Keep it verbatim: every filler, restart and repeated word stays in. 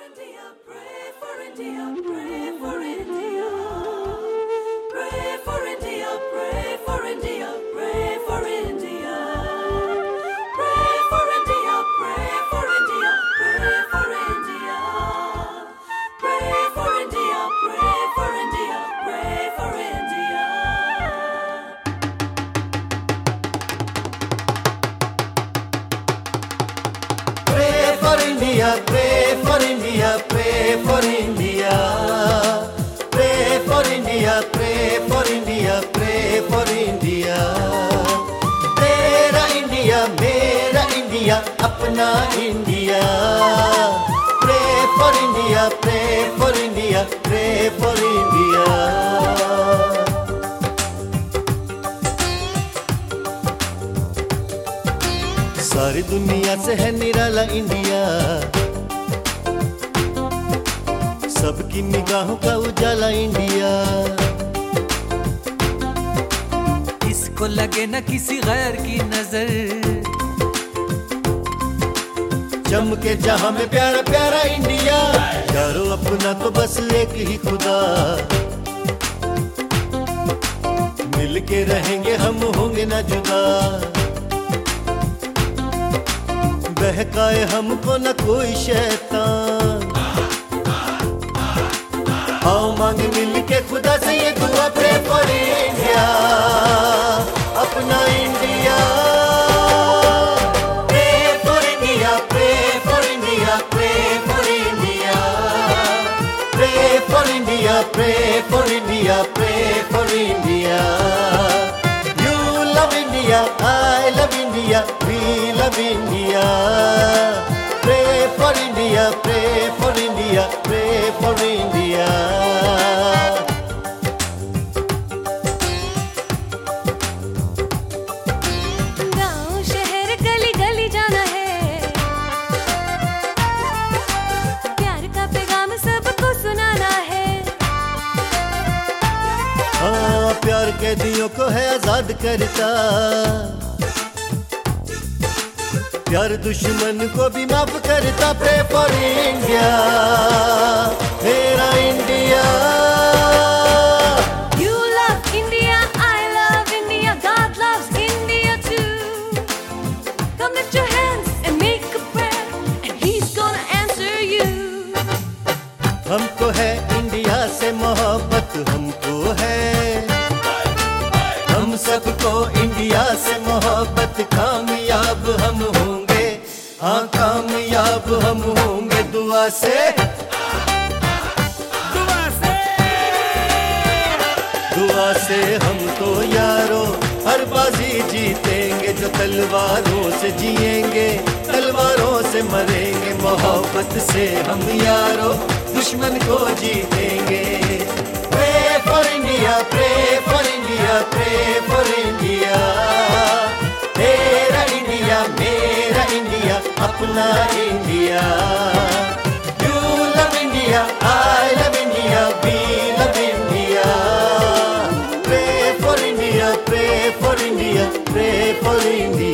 India, pray for India, pray for India. Pray for India, pray for India, pray for India. Pray for India, pray for India, pray for India. Pray for India, pray for India, pray for India. Pray for India, pray for India, pray for India. Pray for India, pray for India, pray for India. तेरा India मेरा India अपना India. Pray for India, pray for India, pray for India. सारी दुनिया से है निराला India, सबकी निगाहों का उजाला इंडिया. इसको लगे न किसी गैर की नजर, चमके जहां में प्यारा प्यारा इंडिया. यारो अपना तो बस एक ही खुदा, मिलके रहेंगे हम होंगे ना जुदा. बहकाए हमको न कोई शैतान, आओ मांग मिल के खुदा से ये दुआ. प्रे फॉर इंडिया, अपना India. Pray for India, pray for India, pray for India. Pray for India, pray for India, pray for India. You love India, I love India, we love India. Pray for India, pray for India, pray for India. गाँव शहर गली गली जाना है, प्यार का पैगाम सबको सुनाना है. हाँ, प्यार कैदियों को है आजाद करता, प्यार दुश्मन को भी माफ करता. प्रे फॉर इंडिया, मेरा India. You love India, I love India, God loves India too. Come lift your hands and make a prayer, and He's gonna answer you. हमको है इंडिया से मोहब्बत, हमको है हम सबको इंडिया से मोहब्बत. कामयाब हम होंगे, हाँ कामयाब हम होंगे. दुआ से दुआ से दुआ से हम तो यारो हर बाजी जीतेंगे. जो तलवारों से जिएंगे तलवारों से मरेंगे. मोहब्बत से हम यारो दुश्मन को जीतेंगे. Pray for India, pray for India, pray for India. तेरा इंडिया मेरा इंडिया अपना India. You love India, I love India, we love India. Pray for India, pray for India, pray for India.